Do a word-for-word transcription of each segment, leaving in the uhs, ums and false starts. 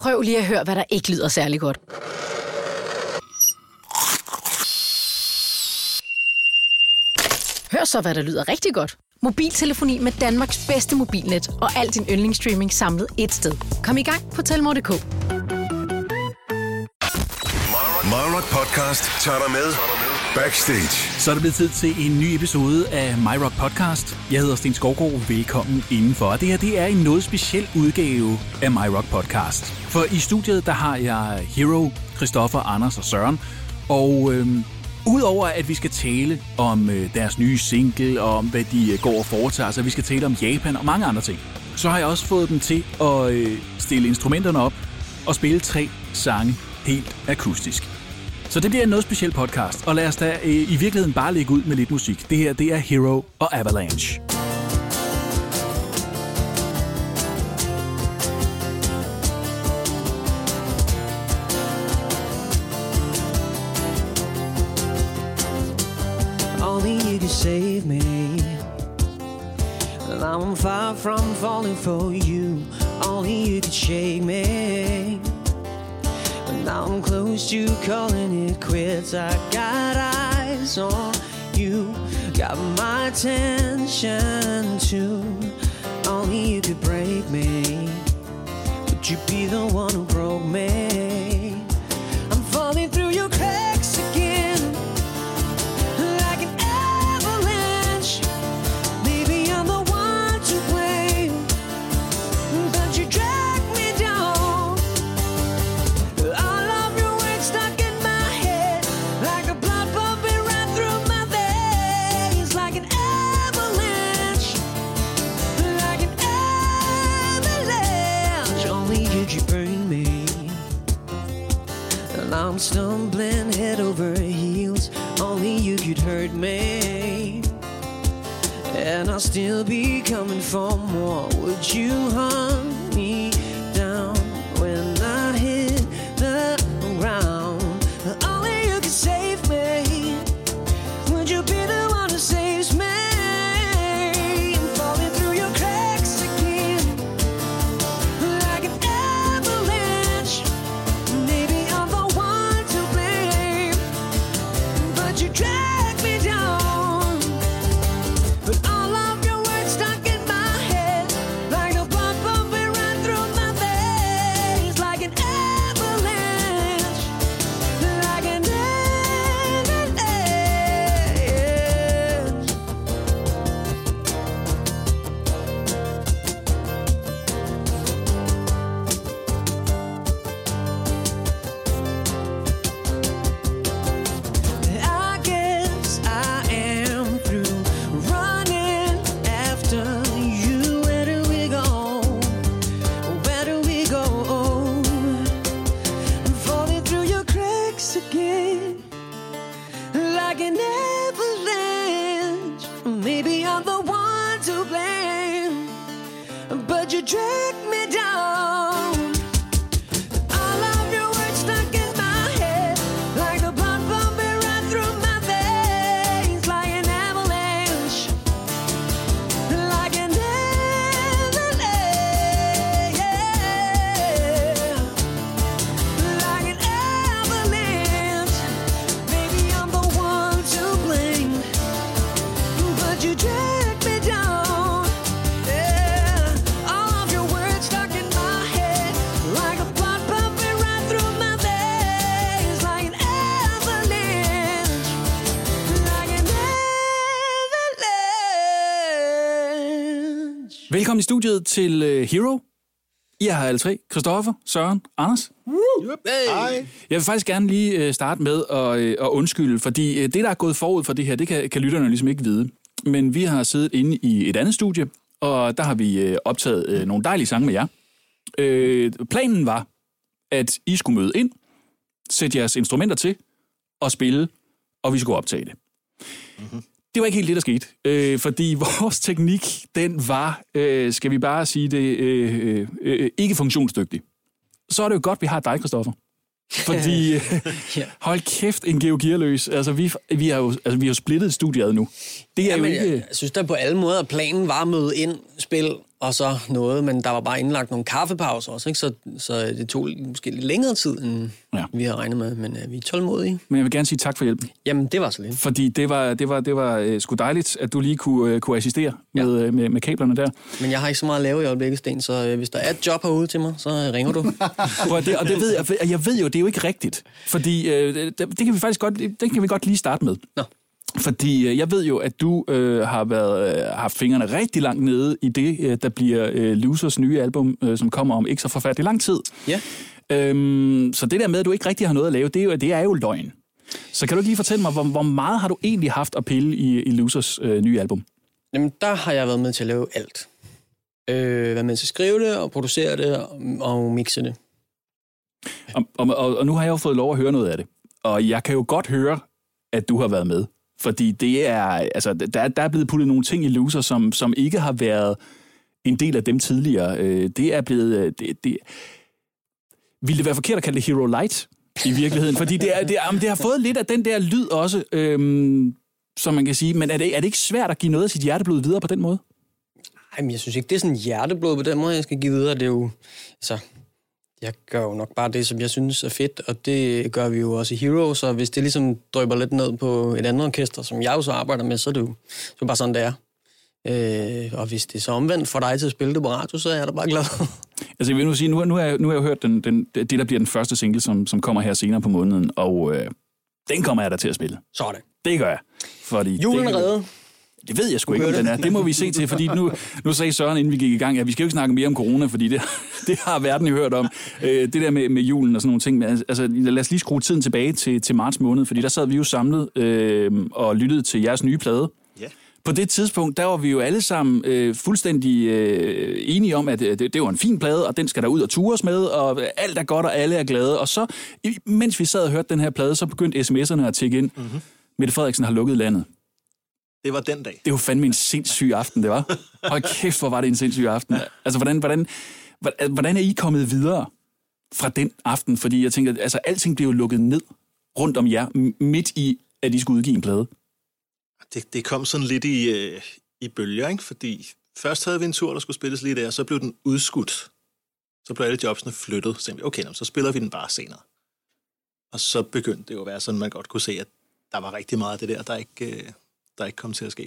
Prøv lige at høre, hvad der ikke lyder særlig godt. Hør så, hvad der lyder rigtig godt. Mobiltelefoni med Danmarks bedste mobilnet og al din yndlingsstreaming samlet ét sted. Kom i gang på telmore punktum d k. MyRock Podcast tager dig med backstage. Så er det blevet tid til en ny episode af MyRock Podcast. Jeg hedder Sten Skovgaard. Velkommen indenfor. Det her det er en noget speciel udgave af MyRock Podcast. For i studiet der har jeg Hero, Christoffer, Anders og Søren. Og øhm, udover at vi skal tale om øh, deres nye single, og om hvad de øh, går og foretager sig, vi skal tale om Japan og mange andre ting, så har jeg også fået dem til at øh, stille instrumenterne op og spille tre sange helt akustisk. Så det bliver en noget speciel podcast, og lad os da øh, i virkeligheden bare lægge ud med lidt musik. Det her, det er Hero og Avalanche. Only you can save me, and I'm far from falling for you. Only you can shake me. Now I'm close to calling it quits. I got eyes on you, got my attention too. Only you could break me. Would you be the one who broke me? I'm falling through your cracks again, like an avalanche. Maybe I'm the one to blame, but you drag me down. I'm stumbling head over heels. Only you could hurt me, and I'll still be coming for more. Would you hunt me down when I hit the ground? Only you can save me. Would you be the one who saves me? I'm falling through your cracks again, like an avalanche. Maybe I'm the one to blame, but you drag me down. But all of your words stuck in my head, like the blood pumping right through my veins, like an avalanche, like an avalanche. I guess I am through running after you. Where do we go? Where do we go? I'm falling through your cracks again, like an avalanche. Maybe I'm the one to blame, but you drag me down. All of your words stuck in my head, like the blood pumping right through my veins, like an avalanche, like an avalanche, like an avalanche. Maybe I'm the one to blame, but you drag me down. Yeah, all of your words stuck in my head, like a blood pumping right through my veins, like an avalanche, like an avalanche. Velkommen i studiet til uh, Hero. I er her alle tre. Christoffer, Søren, Anders. Hej. Jeg vil faktisk gerne lige uh, starte med at, uh, at undskylde, fordi uh, det, der er gået forud for det her, det kan, kan lytterne ligesom ikke vide. Men vi har siddet inde i et andet studie, og der har vi uh, optaget uh, nogle dejlige sange med jer. Uh, planen var, at I skulle møde ind, sætte jeres instrumenter til og spille, og vi skulle optage det. Mm-hmm. Det var ikke helt det, der skete, øh, fordi vores teknik, den var, øh, skal vi bare sige det, øh, øh, ikke funktionsdygtig. Så er det jo godt, vi har dig, Christoffer. Fordi, øh, hold kæft, en Geo Gearløs. Altså, vi, vi har jo altså, vi har splittet studiet nu. Det er Jamen, jo ikke... Jeg synes da på alle måder, at planen var at møde ind, spil og så noget, men der var bare indlagt nogle kaffepauser også, ikke? Så, så det tog måske lidt længere tid, end ja. vi havde regnet med, men uh, vi er tålmodige. Men jeg vil gerne sige tak for hjælpen. Jamen, det var så lidt. Fordi det var, det var, det var uh, sgu dejligt, at du lige kunne, uh, kunne assistere ja. med, uh, med, med kablerne der. Men jeg har ikke så meget at lave i øjeblikket, Sten, så uh, hvis der er et job herude til mig, så ringer du. og, det, og det ved jeg, jeg ved jo, det er jo ikke rigtigt. Fordi uh, det, det kan vi faktisk godt, det kan vi godt lige starte med. Nå. Fordi jeg ved jo, at du øh, har været øh, haft fingrene rigtig langt nede i det, øh, der bliver øh, Losers nye album, øh, som kommer om ikke så forfærdelig lang tid. Ja. Øhm, så det der med, at du ikke rigtig har noget at lave, det er jo, det er jo løgn. Så kan du ikke lige fortælle mig, hvor, hvor meget har du egentlig haft at pille i, i Losers øh, nye album? Jamen, der har jeg været med til at lave alt. Øh, været med til at skrive det, og producere det, og, og mixe det. Og, og, og, og nu har jeg jo fået lov at høre noget af det. Og jeg kan jo godt høre, at du har været med. Fordi det er, altså, der, der er blevet puttet nogle ting i Loser, som, som ikke har været en del af dem tidligere. Det er blevet... Det, det, ville det være forkert at kalde det Hero Light i virkeligheden? Fordi det, er, det, er, det har fået lidt af den der lyd også, øhm, som man kan sige. Men er det, er det ikke svært at give noget af sit hjerteblod videre på den måde? Nej, men jeg synes ikke, det er sådan hjerteblod på den måde, jeg skal give videre. Det er jo... Altså, jeg gør jo nok bare det, som jeg synes er fedt, og det gør vi jo også i Hero, så hvis det ligesom drøber lidt ned på et andet orkester, som jeg jo så arbejder med, så er det jo, så er det bare sådan, det er. Øh, og hvis det er så omvendt for dig til at spille det på radio, så er jeg da bare glad. Altså jeg vil nu sige, nu, nu, har, jeg, nu har jeg hørt den, den, det, der bliver den første single, som, som kommer her senere på måneden, og øh, den kommer jeg da til at spille. Sådan. Det gør jeg. Fordi julen er reddet. Det ved jeg sgu ikke, om den er. Det må vi se til, fordi nu, nu sagde Søren, inden vi gik i gang, at vi skal jo ikke snakke mere om corona, fordi det, det har verden jo hørt om. Øh, det der med, med julen og sådan nogle ting. Altså, lad os lige skrue tiden tilbage til, til marts måned, fordi der sad vi jo samlet øh, og lyttede til jeres nye plade. Yeah. På det tidspunkt, der var vi jo alle sammen øh, fuldstændig øh, enige om, at det, det var en fin plade, og den skal der ud og tures med, og alt er godt, og alle er glade. Og så, mens vi sad og hørte den her plade, så begyndte sms'erne at tikke ind. Mm-hmm. Mette Frederiksen har lukket landet. Det var den dag. Det var fandme en sindssyg aften, det var. Hold kæft, hvor var det en sindssyg aften. Altså, hvordan, hvordan, hvordan er I kommet videre fra den aften? Fordi jeg tænker, altså, alting blev jo lukket ned rundt om jer, midt i, at I skulle udgive en plade. Det, det kom sådan lidt i, øh, i bølger, ikke? Fordi først havde vi en tur, der skulle spilles lige der, så blev den udskudt. Så blev alle jobsene flyttet. Så tænkte vi, okay, så spiller vi den bare senere. Og så begyndte det jo at være sådan, man godt kunne se, at der var rigtig meget af det der, der ikke... Øh, der ikke kom til at ske.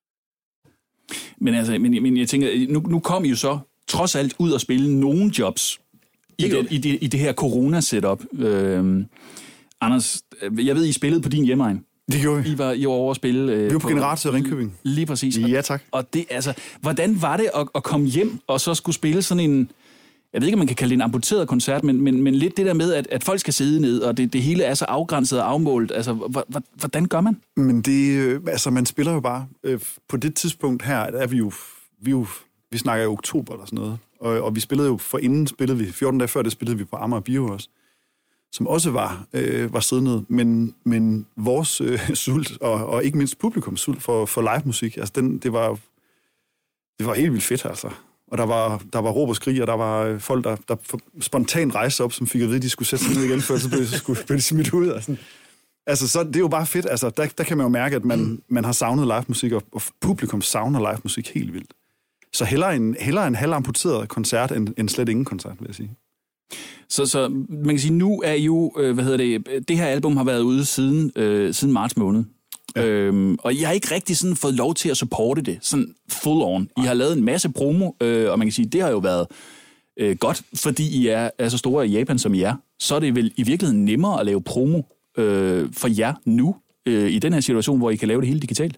Men altså, men, men jeg tænker, nu, nu kom I jo så trods alt ud og spille nogle jobs i det, i det, i det her corona-setup. Øh, Anders, jeg ved, I spillede på din hjemmeegn. Det gjorde vi. I var, I var over at spille... Øh, vi var på, på Generator Ringkøbing. Lige præcis. Ja, tak. Og det, altså, hvordan var det at, at komme hjem og så skulle spille sådan en... Jeg ved ikke, om man kan kalde det en amputeret koncert, men, men, men lidt det der med, at, at folk skal sidde ned, og det, det hele er så afgrænset og afmålt. Altså, hvordan gør man? Men det, altså, man spiller jo bare. På det tidspunkt her, er vi jo, vi jo, vi snakker jo oktober eller sådan noget, og, og vi spillede jo, for inden spillede vi, fjorten dage før det spillede vi på Amager Bio også, som også var, øh, var siddende, men, men vores øh, sult, og, og ikke mindst publikums sult for, for live musik, altså den, det var, det var helt vildt fedt, altså. Og der var, der var råb og skrig, og der var folk, der, der spontant rejste op, som fik at vide, at de skulle sætte sig ned igen, før så blev, så skulle, blev de smidt ud. Og sådan. Altså, så det er jo bare fedt. Altså, der, der kan man jo mærke, at man, man har savnet live musik, og, og publikum savner live musik helt vildt. Så hellere en, hellere en halvamputeret koncert, end, end slet ingen koncert, vil jeg sige. Så, så man kan sige, nu er I jo, øh, hvad hedder det, det her album har været ude siden, øh, siden marts måned. Ja. Øhm, og jeg har ikke rigtig sådan fået lov til at supporte det, sådan full on. I har lavet en masse promo, øh, og man kan sige, det har jo været øh, godt, fordi I er, er så store i Japan, som I er. Så er det vel i virkeligheden nemmere at lave promo øh, for jer nu, øh, i den her situation, hvor I kan lave det hele digitalt.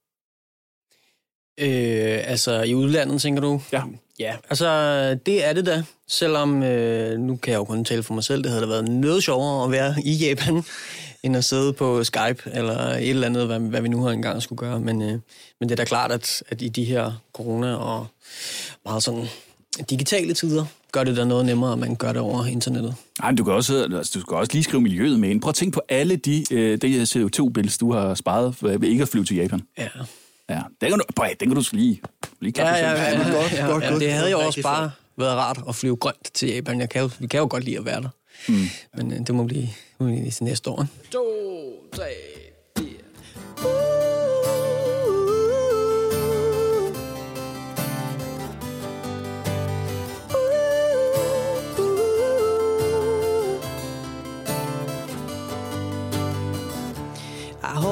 Øh, altså i udlandet, tænker du? Ja. Ja, altså det er det da. Selvom, øh, nu kan jeg jo kun tale for mig selv, det havde da været noget sjovere at være i Japan, end at sidde på Skype, eller et eller andet, hvad, hvad vi nu har engang skulle gøre. Men, øh, men det er da klart, at, at i de her corona og meget sådan digitale tider, gør det da noget nemmere, at man gør det over internettet. Nej, du kan også, altså, du kan også lige skrive miljøet med ind. Prøv at tænke på alle de, øh, de C O to-bils, du har sparet ved ikke at flyve til Japan. Ja. Ja, den kan du, prøv, den kan du lige, lige ja, ja, ja, ja, godt, ja, godt, ja, godt. det havde jo også bare været rart at flyve grønt til Japan. Jeg kan jo, vi kan jo godt lide at være der. Mm. Men øh, det må blive, må blive til næste år. to, tre, fire.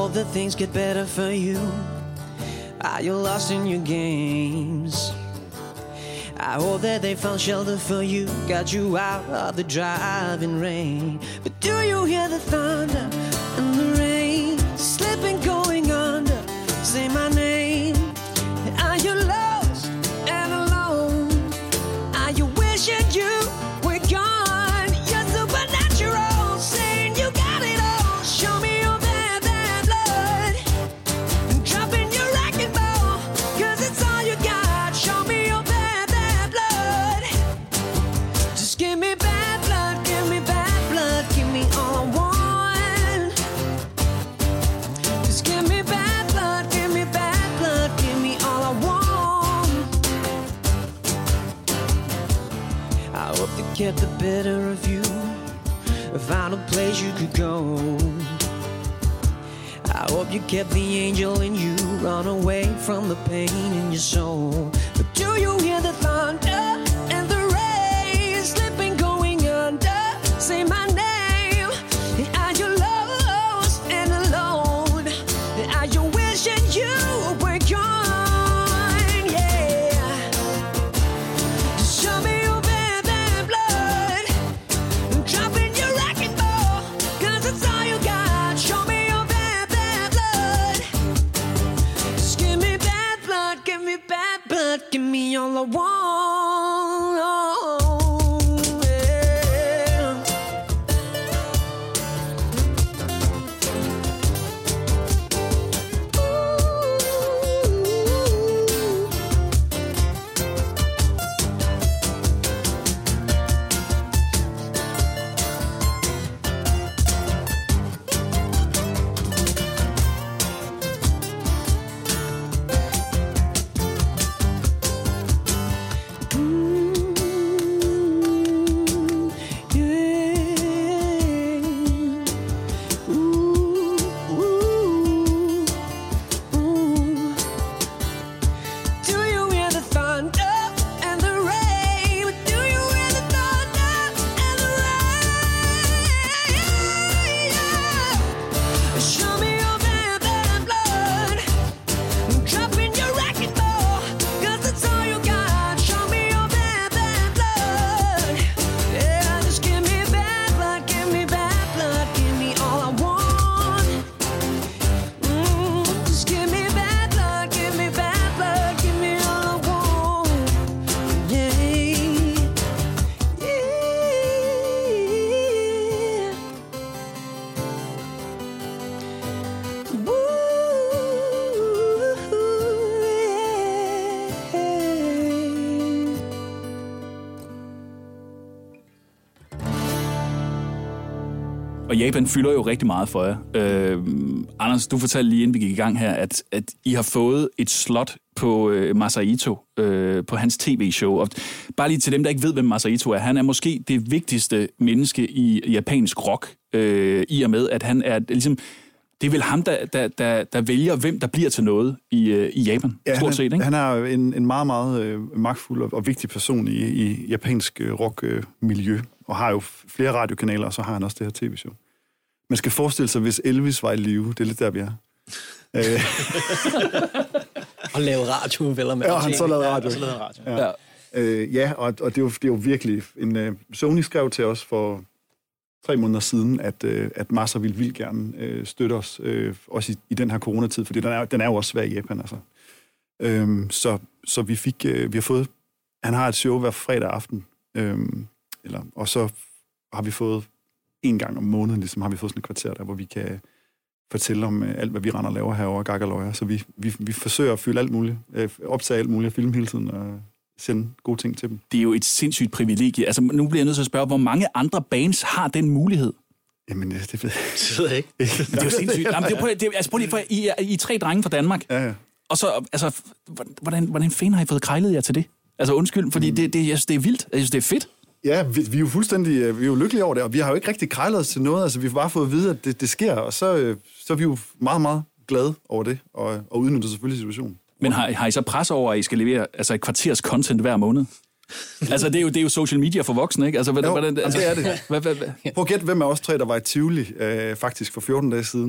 hope that things get better for you. Are you lost in your games? I hope that they found shelter for you, got you out of the driving rain. But do you hear the thunder and the rain slipping, going under? Say my name. Are you lost and alone? Are you wishing you were gone? You're supernatural, saying you got it all. Show me your bad, bad blood. Drop in your racquetball, cause it's all you got. Show me your bad, bad blood. Just give me bad blood, give me bad blood, give me all I want. Just give me bad blood, give me bad blood, give me all I want. I hope they kept the better of you, found a place you could go. I hope you kept the angel in you, run away from the pain in your soul. But do you hear the thunder and the rain slipping, going under? Say my name. Are you lost and alone? Are you wishing you were gone? Yeah. Just show me your bad, bad blood. Drop in your racquetball, cause it's all you got. Show me your bad, bad blood. Just give me bad blood, give me bad blood, give me all I want. Yeah. Do you hear the thunder and the rain? Do you hear the thunder and the rain? Show me your bad, bad blood. Drop in your racquetball, cause it's all you got. Show me your bad, bad blood. Yeah, just give me bad blood, give me bad blood, give me all I want. Mm, just give me bad blood, give me bad blood, give me all I want. Yeah, yeah. Woo, yeah. Og Japan fylder jo rigtig meget for jer. Øh, Anders, du fortalte lige inden vi gik i gang her, at, at I har fået et slot på øh, Masahito, øh, på hans tv-show. Og bare lige til dem, der ikke ved, hvem Masahito er. Han er måske det vigtigste menneske i japansk rock, øh, i og med, at han er ligesom... Det er vel ham, der, der, der, der vælger, hvem der bliver til noget i, øh, i Japan, Ja, stort han, set, ikke? han er en, en meget, meget øh, magtfuld og, og vigtig person i, i japansk øh, rockmiljø, øh, og har jo flere radiokanaler, og så har han også det her tv-show. Man skal forestille sig, hvis Elvis var i live, det er lidt der, vi er. Øh, Og lave radio, vel? Med ja, han så lavede radio. Og så lavede radio. Ja, Ja. øh, ja og, og det, er jo, det er jo virkelig... En, øh, Sony skrev til os for tre måneder siden, at, øh, at Masa vil vildt gerne øh, støtte os, øh, også i, i den her coronatid, fordi den er, den er jo også svær i Japan, altså. Øhm, så, så vi fik... Øh, vi har fået... Han har et show hver fredag aften, øhm, eller, og så har vi fået en gang om måneden, ligesom har vi fået sådan et kvarter der, hvor vi kan fortælle om øh, alt, hvad vi render og laver herovre, Gakkerløjer. Så vi, vi, vi forsøger at fylde alt muligt, øh, optage alt muligt, filme hele tiden og sende gode ting til dem. Det er jo et sindssygt privilegie. Altså, nu bliver jeg nødt til at spørge, hvor mange andre bands har den mulighed? Jamen, det, det ved jeg Det ved jeg ikke. Det er jo sindssygt. Jamen, det er, det er, altså, prøv lige, for, I, er, I er tre drenge fra Danmark. Ja, ja. Og så, altså, hvordan, hvordan fanden har I fået krejlet jer til det? Altså, undskyld, fordi det, det, jeg synes, det er vildt. Jeg synes, det er fedt. Ja, vi, vi er jo fuldstændig vi er jo lykkelige over det, og vi har jo ikke rigtig krejlet os til noget. Altså, vi har bare fået at vide, at det, det sker, og så, så er vi jo meget, meget glade over det, og, og udnytter selvfølgelig situationen. Men har, har I så pres over, at I skal levere altså et kvarters content hver måned? Altså, det er, jo, det er jo social media for voksne, ikke? Altså, hvad, Jo, hvordan, altså, det er det. Hvad, hvad, hvad? Prøv at gætte, hvem af os tre, der var i Tivoli, øh, faktisk for fjorten dage siden.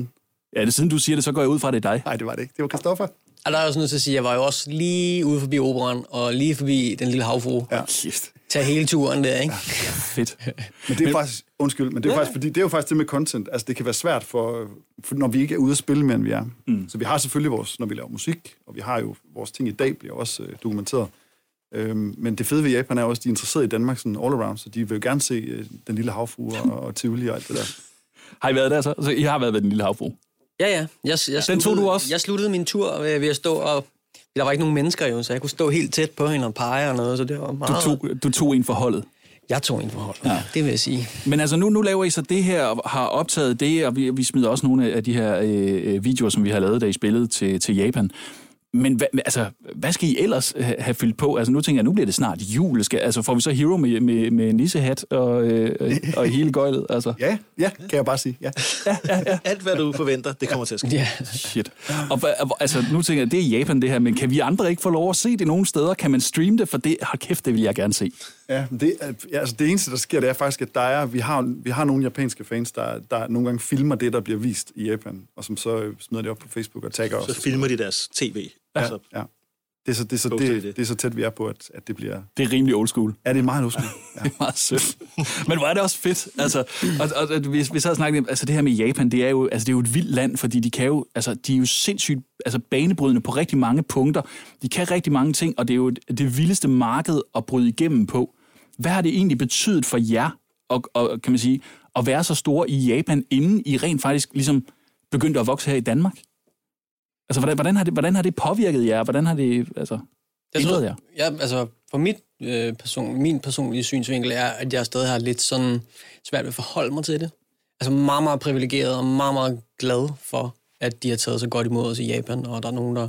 Ja, det, siden du siger det, så går jeg ud fra, at det er dig. Nej, det var det ikke. Det var Christoffer. Og der er også nødt til at sige, at jeg var jo også lige ude forbi operan, og lige forbi den lille havfrue. Ja. Tag hele turen der, ikke? Ja, fedt. Men det er faktisk, undskyld, men det er, ja. faktisk, fordi, det er jo faktisk det med content. Altså, det kan være svært, for, for når vi ikke er ude at spille mere, end vi er. Mm. Så vi har selvfølgelig vores, når vi laver musik, og vi har jo vores ting i dag, bliver også øh, dokumenteret. Øhm, men det fede ved Japan er også, at de er interesseret i Danmark sådan all around, så de vil jo gerne se øh, den lille havfrue og, og Tivoli og alt det der. Har I været der så? Så I har været ved den lille havfrue? Ja, ja. Jeg, jeg den sluttede, tog du også? Jeg sluttede min tur ved, ved at stå og... Der var ikke nogen mennesker jo, så jeg kunne stå helt tæt på hende og pege og noget, så det var meget... Du tog, du tog en for holdet? Jeg tog en for holdet, ja. Det vil jeg sige. Men altså, nu, nu laver I så det her, og har optaget det, og vi, vi smider også nogle af de her øh, videoer, som vi har lavet, da I spillede til, til Japan. Men hva, altså, hvad skal I ellers have fyldt på? Altså, nu tænker jeg, nu bliver det snart jul. Skal, altså, får vi så Hero med, med, med nissehat og, øh, og hele gøjlet? Altså. Ja, ja, kan jeg bare sige. Ja. Ja, ja, ja. Alt, hvad du forventer, det kommer til at ske. Ja. Shit. Og altså, nu tænker jeg, det er i Japan det her, men kan vi andre ikke få lov at se det nogle steder? Kan man streame det? For det, hold kæft, det vil jeg gerne se. Ja, det, altså det eneste, der sker, det er faktisk, at der er, vi, har, vi har nogle japanske fans, der, der nogle gange filmer det, der bliver vist i Japan, og som så smider det op på Facebook og tagger os. Så filmer de deres tv. Ja, altså, ja. Det er, så, det, er så, det, det er så tæt, vi er på, at, at det bliver... Det er rimelig old school. Ja, det er meget old school. Ja. Det er meget sødt. Men hvor er det også fedt. Altså, og, og, og hvis vi så har snakket, altså det her med Japan, det er jo, altså, det er jo et vildt land, fordi de kan jo, altså, de er jo sindssygt altså, banebrydende på rigtig mange punkter. De kan rigtig mange ting, og det er jo det vildeste marked at bryde igennem på. Hvad har det egentlig betydet for jer, og, og, kan man sige, at være så store i Japan, inden I rent faktisk ligesom begyndte at vokse her i Danmark? Altså, hvordan, hvordan, har det, hvordan har det påvirket jer? Hvordan har det altså, ændret jer? Ja, altså, for mit, øh, person, min personlige synsvinkel er, at jeg stadig har lidt sådan svært ved at forholde mig til det. Altså meget, meget privilegeret og meget, meget glad for, at de har taget så godt imod os i Japan, og der er nogen, der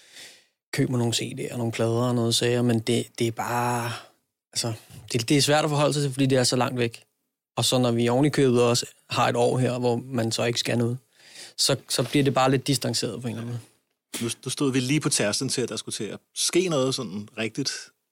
køber nogle C D'er og nogle plader og noget sager, men det, det er bare... Altså, det, det er svært at forholde sig til, fordi det er så langt væk. Og så når vi oven i købet også har et år her, hvor man så ikke skal noget, så, så bliver det bare lidt distanceret på en eller anden måde. Nu, nu stod vi lige på tærsten til, at der skulle til at ske noget sådan rigtigt,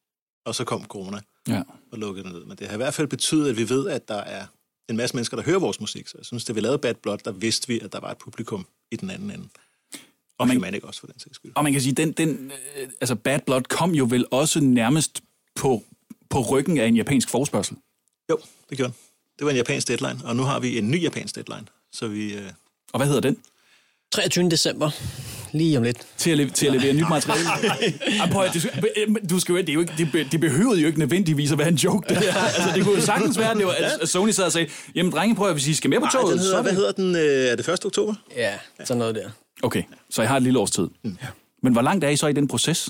og så kom corona ja. Og lukkede ned. Men det har i hvert fald betydet, at vi ved, at der er en masse mennesker, der hører vores musik. Så jeg synes, da vi lavede Bad Blood, der vidste vi, at der var et publikum i den anden ende. Og man, man ikke også for den sags skyld. Og man kan sige, den, den, altså Bad Blood kom jo vel også nærmest på, på ryggen af en japansk forespørgsel. Jo, det gjorde den. Det var en japansk deadline, og nu har vi en ny japansk deadline. Så vi, øh... Og hvad hedder den? treogtyvende december. Lige om lidt. Til at, levere, til at levere nyt materiale. Ej, prøv, det, du skal jo, det, er jo ikke, det, det behøvede jo ikke nødvendigvis at være en joke. Det, altså, det kunne jo sagtens være, det var, at Sony sad og sagde, jamen drenge, prøv at hvis I skal med på toget. Nej, hedder, hvad hedder den? Er det første oktober? Ja, sådan noget der. Okay, så jeg har et lille års tid. Mm. Men hvor langt er I så i den proces?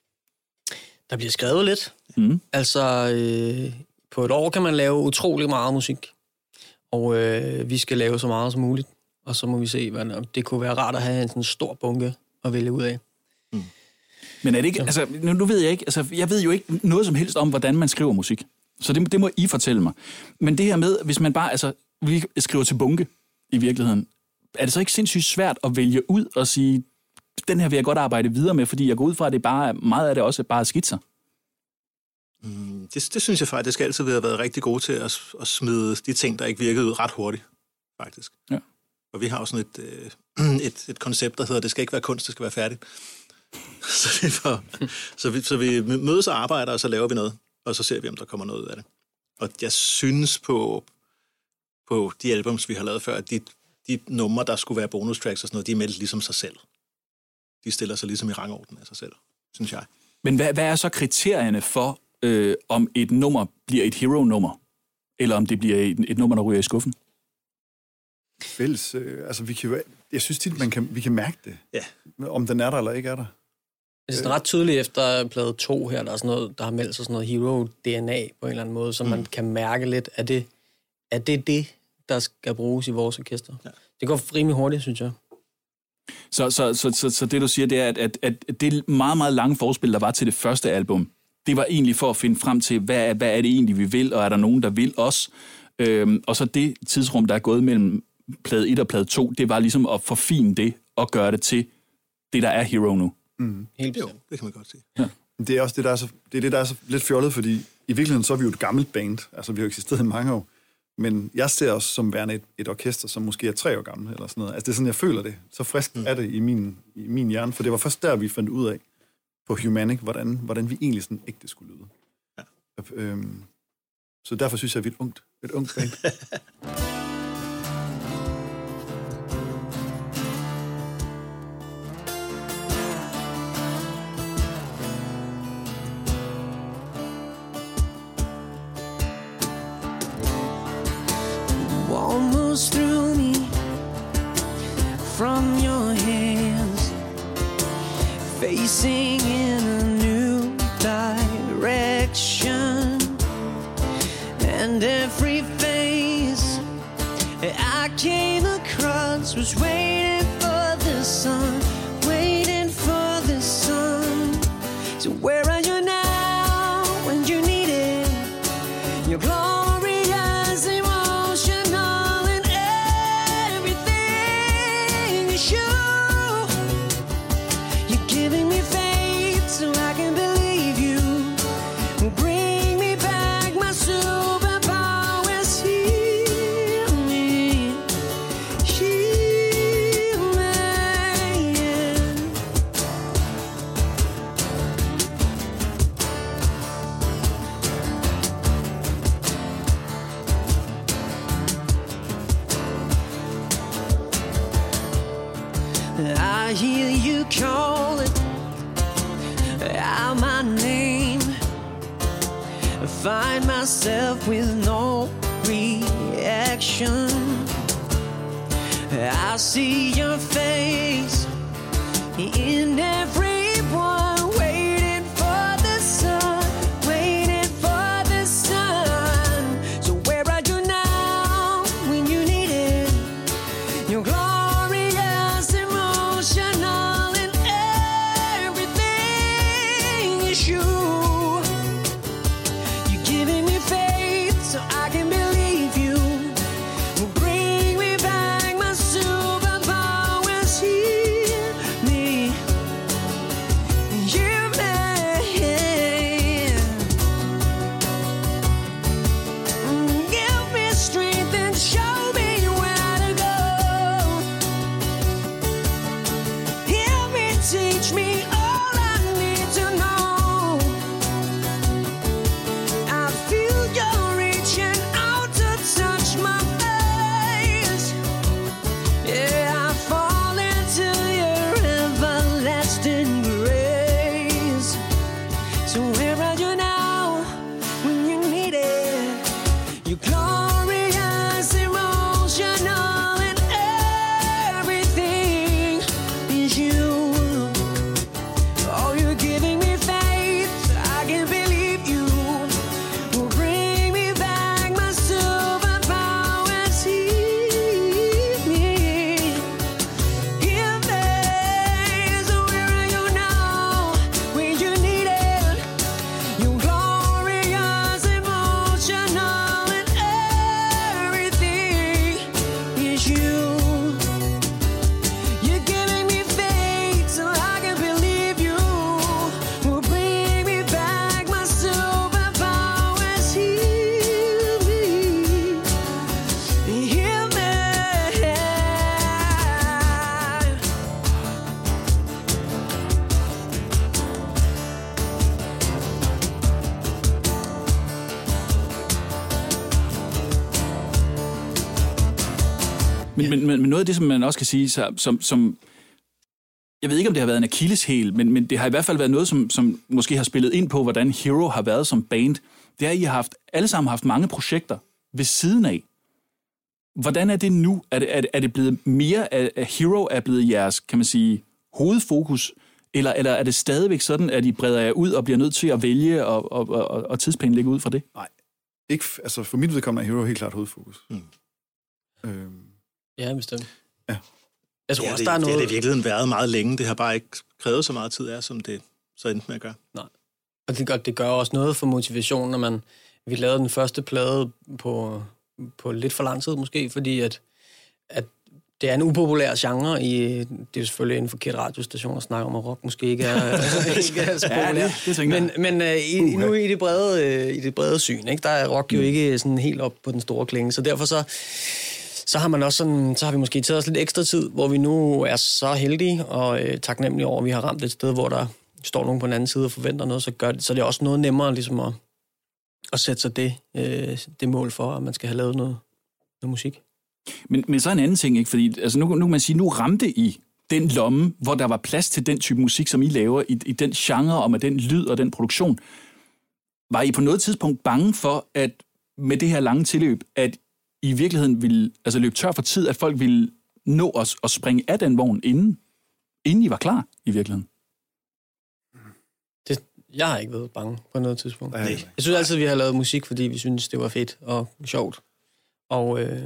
Der bliver skrevet lidt. Mm. Altså, øh, på et år kan man lave utrolig meget musik. Og øh, vi skal lave så meget som muligt. Og så må vi se, hvad det kunne være rart at have en sådan stor bunke at vælge ud af. Mm. Men er det ikke, altså, nu, nu ved jeg ikke, altså, jeg ved jo ikke noget som helst om, hvordan man skriver musik. Så det, det må I fortælle mig. Men det her med, hvis man bare, altså, vi skriver til bunke i virkeligheden, er det så ikke sindssygt svært at vælge ud og sige, den her vil jeg godt arbejde videre med, fordi jeg går ud fra, at det bare, meget af det også bare skitser? Mm, det, det synes jeg faktisk altid, vi har været rigtig gode til at, at smide de ting, der ikke virkede ud ret hurtigt, faktisk. Ja. Og vi har jo sådan et, øh, et, et koncept, der hedder, det skal ikke være kunst, det skal være færdigt. så, vi får, så, vi, så vi mødes og arbejder, og så laver vi noget, og så ser vi, om der kommer noget ud af det. Og jeg synes på, på de albums, vi har lavet før, at de, de numre, der skulle være bonus tracks og sådan noget, de er meldt ligesom sig selv. De stiller sig ligesom i rangorden af sig selv, synes jeg. Men hvad, hvad er så kriterierne for, øh, om et nummer bliver et hero-nummer, eller om det bliver et, et nummer, der ryger i skuffen? Fælles, øh, altså vi kan jo, jeg synes tit, man kan, vi kan mærke det, ja. Om den er der eller ikke er der. Det er sådan ret tydeligt efter plade to her, der er sådan noget, der har meldt sig sådan noget hero-D N A på en eller anden måde, så mm. man kan mærke lidt, at det er det, det, der skal bruges i vores orkester. Ja. Det går rimelig hurtigt, synes jeg. Så, så, så, så, så det, du siger, det er, at, at, at det meget, meget lange forspil, der var til det første album, det var egentlig for at finde frem til, hvad er, hvad er det egentlig, vi vil, og er der nogen, der vil os? Øhm, og så det tidsrum, der er gået mellem plade et og plade to, det var ligesom at forfine det og gøre det til det, der er hero nu. Mm. Helt jo, det kan man godt sige. Ja. Det er også det, der er, så, det er det, der er så lidt fjollet, fordi i virkeligheden så er vi jo et gammelt band. Altså, vi har eksisteret i mange år. Men jeg ser også som værende et, et orkester, som måske er tre år gammel, eller sådan noget. Altså, det er sådan, jeg føler det. Så frisk mm. er det i min, i min hjerne, for det var først der, vi fandt ud af på Humanic, hvordan, hvordan vi egentlig sådan ægte skulle lyde. Ja. Øhm, så derfor synes jeg, at vi er et ungt, et ungt band. Almost through me from your hands, facing in a new direction, and every face I came across was waiting for the sun, waiting for the sun. So where are you now when you need it? Your glorious emotional and everything is you. You're giving me faith so I can believe you. Bring me back my superpowers. Heal me, heal me, yeah. I hear you calling out my name. I find myself with no reaction. I see your face in everyone, waiting for the sun, waiting for the sun. So where are you now when you need it? Your glorious emotional and everything is you. You're giving me faith so I can believe you. Bring me back my superpowers. Heal me, heal me. Mm, Give me strength and show me where to go. Heal me, teach me all I need to know. I feel you're reaching out to touch my face. Yeah, I fall into your everlasting grace. So where are you now when you need it? Your glorious emotional and everything is you. Oh, you're giving me faith so I can believe you. Will bring me back my superpowers. Heal me, heal me. So where are you now when you need it? Your glorious emotional and everything is you. You're giving me faith so I can believe you. Will bring me back my superpowers. Heal me, heal me. Men, men, men men noget af det, som man også kan sige, så, som, som... Jeg ved ikke, om det har været en akilleshæl, men, men det har i hvert fald været noget, som, som måske har spillet ind på, hvordan Hero har været som band. Det er, at I har haft, alle sammen haft mange projekter ved siden af. Hvordan er det nu? Er det, er det, er det blevet mere, at Hero er blevet jeres, kan man sige, hovedfokus? Eller, eller er det stadigvæk sådan, at I breder jer ud og bliver nødt til at vælge og, og, og, og tidspenge ud fra det? Nej, ikke, altså for mit vedkommende er Hero helt klart hovedfokus. Mm. Øhm, Ja, bestemt. Ja. Jeg tror Ja, også, det, der er det noget... har det i virkeligheden været meget længe. Det har bare ikke krævet så meget tid af, som det så endte med at gøre. Nej. Og det gør, det gør også noget for motivationen, når man... Vi lavede den første plade på, på lidt for lang tid måske, fordi at, at det er en upopulær genre. I, det er jo selvfølgelig en forkert radiostation at snakke om, at rock måske ikke er, ikke er så populær. Ja, det, det tænker men men uh, i, uh, nu i det brede, uh, i det brede syn, ikke, der er rock jo ikke sådan helt op på den store klinge. Så derfor så, så har man også sådan, så har vi måske taget os lidt ekstra tid, hvor vi nu er så heldige og uh, taknemmelige over, at vi har ramt et sted, hvor der står nogen på den anden side og forventer noget, så, gør det, så det er også noget nemmere ligesom at, at sætte sig det, uh, det mål for, at man skal have lavet noget, noget musik. Men, men så en anden ting, ikke? Fordi altså nu, nu kan man sige, nu ramte I den lomme, hvor der var plads til den type musik, som I laver, i, i den genre og med den lyd og den produktion. Var I på noget tidspunkt bange for, at med det her lange tilløb, at I i virkeligheden ville altså løbe tør for tid, at folk ville nå os at springe af den vogn, inden, inden I var klar i virkeligheden? Det, jeg har ikke været bange på noget tidspunkt. Nej. Jeg synes altid, vi har lavet musik, fordi vi synes, det var fedt og sjovt. Og... Øh,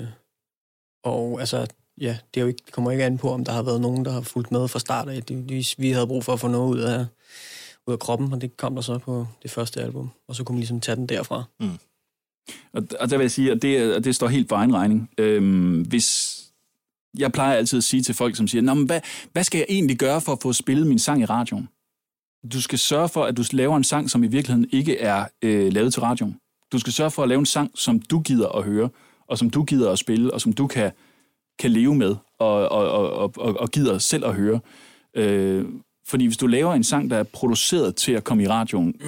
Og altså, ja, det, er jo ikke, det kommer ikke an på, om der har været nogen, der har fulgt med fra start af. Det, vi havde brug for at få noget ud af, ud af kroppen, og det kom der så på det første album. Og så kunne vi ligesom tage den derfra. Mm. Og, og der vil jeg sige, at det, at det står helt på egen regning. Øhm, hvis jeg plejer altid at sige til folk, som siger, Nå, men hvad, hvad skal jeg egentlig gøre for at få spillet min sang i radioen? Du skal sørge for, at du laver en sang, som i virkeligheden ikke er øh, lavet til radioen. Du skal sørge for at lave en sang, som du gider at høre, og som du gider at spille, og som du kan, kan leve med, og, og, og, og, og gider selv at høre. Øh, fordi hvis du laver en sang, der er produceret til at komme i radioen,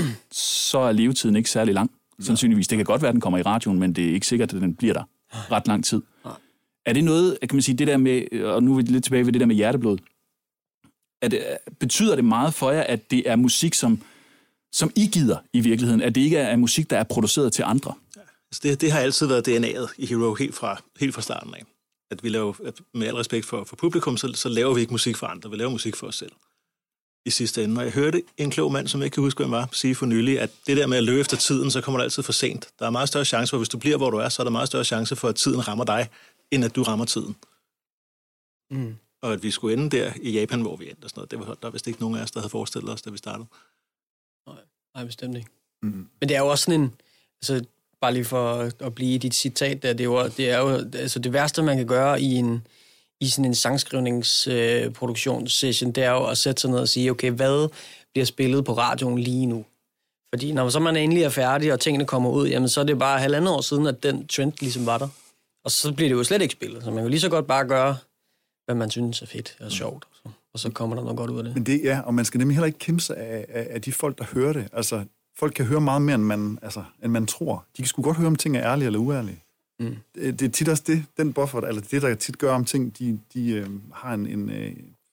så er levetiden ikke særlig lang. Sandsynligvis. Det kan godt være, at den kommer i radioen, men det er ikke sikkert, at den bliver der ret lang tid. Er det noget, kan man sige, det der med, og nu er vi lidt tilbage ved det der med hjerteblod, er det, betyder det meget for jer, at det er musik, som, som I gider i virkeligheden, at det ikke er musik, der er produceret til andre? Det, det har altid været D N A'et i Hero helt fra, helt fra starten af. At vi laver, at med al respekt for, for publikum, så, så laver vi ikke musik for andre. Vi laver musik for os selv i sidste ende. Og jeg hørte en klog mand, som jeg ikke kan huske, hvem var, sige for nylig, at det der med at løbe efter tiden, så kommer det altid for sent. Der er meget større chance for, hvis du bliver, hvor du er, så er der meget større chance for, at tiden rammer dig, end at du rammer tiden. Mm. Og at vi skulle ende der i Japan, hvor vi endte og sådan noget, det var, der var vist ikke nogen af os, der havde forestillet os, da vi startede. Nej, nej bestemt ikke. Mm. Men det er jo også sådan en... Altså, bare lige for at blive i dit citat der, det er jo, det, er jo altså det værste, man kan gøre i, en, i sådan en sangskrivningsproduktionssession, øh, det er jo at sætte sig ned og sige, okay, hvad bliver spillet på radioen lige nu? Fordi når så man endelig er færdig, og tingene kommer ud, jamen så er det bare halvandet år siden, at den trend ligesom var der. Og så bliver det jo slet ikke spillet, så man kan lige så godt bare gøre, hvad man synes er fedt og sjovt, og så, og så kommer der noget godt ud af det. Men det, ja, og man skal nemlig heller ikke kæmpe sig af, af, af de folk, der hører det. Altså, folk kan høre meget mere, end man, altså, end man tror. De kan sgu godt høre, om ting er ærlige eller uærlige. Mm. Det, det er tit også det, den buffer, eller det, der tit gør om ting, de, de øh, har en, en, øh,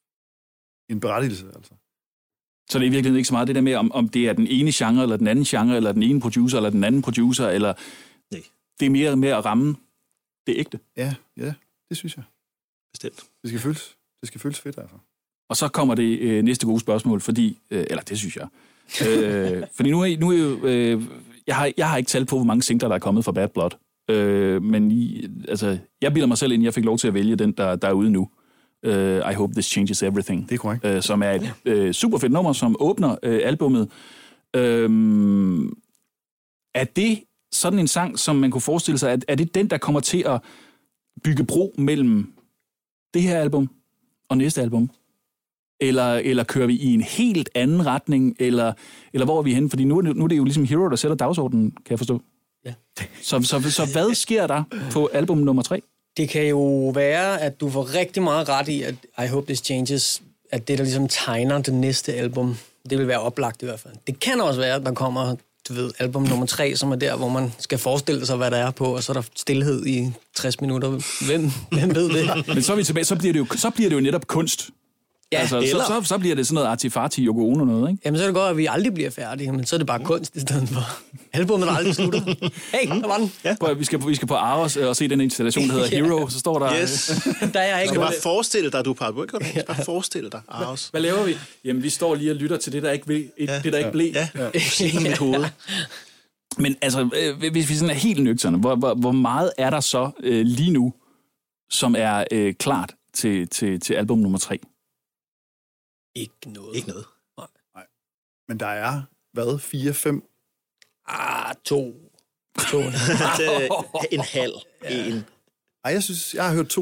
en berettigelse, altså. Så det er i virkeligheden ikke så meget det der med, om, om det er den ene genre, eller den anden genre, eller den ene producer, eller den anden producer, eller... Nej. Det er mere med at ramme det ægte. Ja, ja, det synes jeg. Bestemt. Det skal føles, det skal føles fedt, altså. Og så kommer det øh, næste gode spørgsmål, fordi... Øh, eller det synes jeg... øh, fordi nu er, nu er jo, øh, jeg, har, jeg har ikke talt på, hvor mange singler, der er kommet fra Bad Blood. Øh, men I, altså, jeg bilder mig selv ind, jeg fik lov til at vælge den, der, der er ude nu. Uh, I Hope This Changes Everything. Det er korrekt. Uh, som er et uh, super fedt nummer, som åbner uh, albummet. Uh, er det sådan en sang, som man kunne forestille sig, at er det den, der kommer til at bygge bro mellem det her album og næste album? Eller, eller kører vi i en helt anden retning? Eller, eller hvor er vi henne? Fordi nu, nu er det jo ligesom Hero, der sætter dagsordenen, kan jeg forstå. Ja. Så, så, så hvad sker der på album nummer tre? Det kan jo være, at du får rigtig meget ret i, at I Hope This Changes, at det, der ligesom tegner det næste album, det vil være oplagt i hvert fald. Det kan også være, at der kommer, du ved, album nummer tre, som er der, hvor man skal forestille sig, hvad der er på, og så er der stillhed i tres minutter. Hvem, hvem ved det? Men så er vi tilbage, så bliver det jo, så bliver det jo netop kunst. Ja, altså, så, så, så bliver det sådan noget artifati Yoko Ono noget, ikke? Jamen, så er det godt, at vi aldrig bliver færdige, men så er det bare kunst i stedet for. Albumet der aldrig slutter. Hey, der var den. Ja. Prøv, vi, skal, vi skal på Aros og se den installation, der hedder Hero, så står der... Yes. Der er jeg ikke. Du skal bare forestille dig, du er på. Du skal bare forestille dig, Aros. Hvad laver vi? Jamen, vi står lige og lytter til det, der ikke, vil, ja. det, der ikke blev. Ja, ja. I mit hoved. Men altså, hvis vi sådan er helt nøgterne, hvor, hvor, hvor meget er der så øh, lige nu, som er øh, klart til, til, til album nummer tre? Ikke noget. Ikke noget. Nej. Nej. Men der er, hvad, fire, fem? Ah, to. To. en halv. En. Ej, jeg synes, jeg har hørt to ting.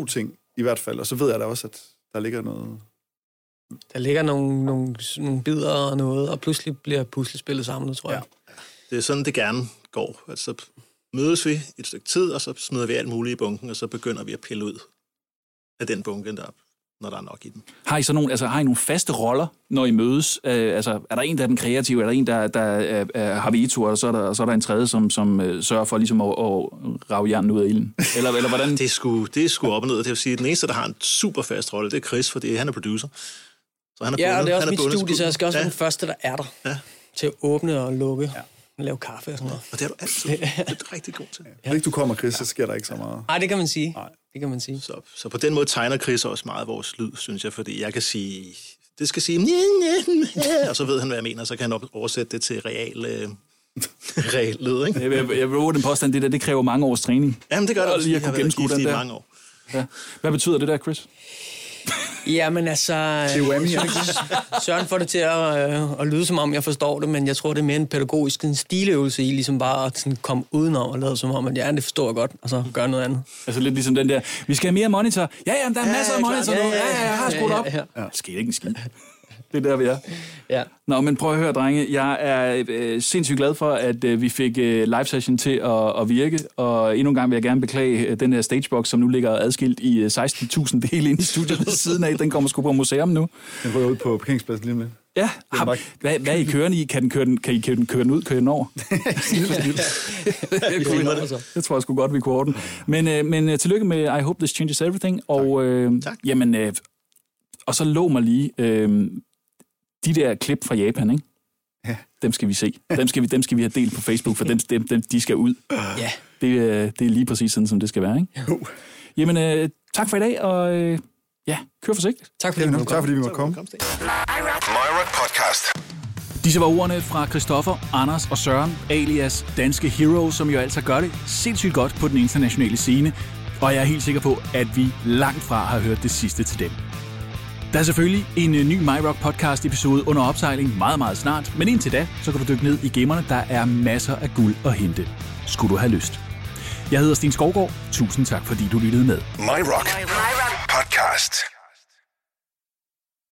i hvert fald. Og så ved jeg da også, at der ligger noget... Der ligger nogle, nogle, nogle bidder og noget, og pludselig bliver puslespillet samlet, tror jeg. Ja. Det er sådan, det gerne går. Altså, mødes vi et stykke tid, og så smider vi alt muligt i bunken, og så begynder vi at pille ud af den bunke, der, når der er nok i den. Har I så nogle, altså, har I nogle faste roller, når I mødes? Øh, altså, er der en, der er den kreative? Er der en, der, der øh, øh, har veto, og så er der, og så er der en tredje, som, som øh, sørger for ligesom at, at rage jernen ud af ilden? Eller, eller hvordan? Det er sgu, det er sgu op og ned. Det vil sige, at den eneste, der har en super fast rolle, det er Chris, fordi han er producer. Så han er ja, bundet, og det er også han er mit studie, så jeg skal også ja. være den første, der er der. Ja. Til at åbne og lukke. Ja. Og lave kaffe og sådan noget. Og det er du altid. Det er rigtig god til. Hvis ikke du kommer, Chris, så sker der ikke så meget. Nej, det kan man sige. Nej. Det kan man sige. Så, så på den måde tegner Chris også meget vores lyd, synes jeg, fordi jeg kan sige, det skal sige, og så ved han, hvad jeg mener, så kan han oversætte det til real, øh, real lyd, ikke? Jeg vil, jeg vil bruge den påstand, det der, det kræver mange års træning. Jamen, det gør det også. Lige at kunne gennemskue den der. Mange år. Ja. Hvad betyder det der, Chris? Jamen altså, Søren får det til at, øh, at lyde som om, jeg forstår det, men jeg tror, det er mere en pædagogisk en stiløvelse i, ligesom bare at sådan, komme udenom og lade som om, at ja, det forstår jeg godt, og så gøre noget andet. Altså lidt ligesom den der, vi skal have mere monitor. Ja, ja, der er ja, masser af monitor nu. Ja, ja, jeg har skruet op. Ja, ja, ja. Det sker ikke en skid. Det er der, vi er. Ja. Nå, men prøv at høre, drenge. Jeg er øh, sindssygt glad for, at øh, vi fik øh, live session til at, at virke, og endnu en gang vil jeg gerne beklage øh, den her stagebox, som nu ligger adskilt i øh, seksten tusind dele inde i studiet ved siden af. Den kommer sgu på museum nu. Den rører ud på parkeringspladsen lige om lidt. Ja, har, hvad, hvad er I kørende i? Kan, den køre den, kan I køre den, køre den ud, køre den over? Det tror jeg sgu godt, vi kunne ordne. Men, øh, men øh, tillykke med I Hope This Changes Everything. Og, øh, tak. Jamen, øh, og så lov mig lige... Øh, de der klip fra Japan, ikke? Ja. Dem skal vi se. Dem skal vi, dem skal vi have delt på Facebook, for dem, dem, dem de skal ud. Ja. Det, det er lige præcis sådan, som det skal være, ikke? Jo. Jamen, øh, tak for i dag, og øh, ja, kør forsigtigt. Tak fordi, ja, vi tak, fordi vi måtte komme. MyRock Podcast. Disse var ordene fra Christoffer, Anders og Søren, alias Danske Heroes, som jo altså gør det sindssygt godt på den internationale scene, og jeg er helt sikker på, at vi langt fra har hørt det sidste til dem. Der er selvfølgelig en ny MyRock podcast episode under opsejling meget, meget snart, men indtil da, så kan du dykke ned i gemmerne, der er masser af guld at hente. Skulle du have lyst. Jeg hedder Sten Skovgaard. Tusind tak, fordi du lyttede med. MyRock Podcast.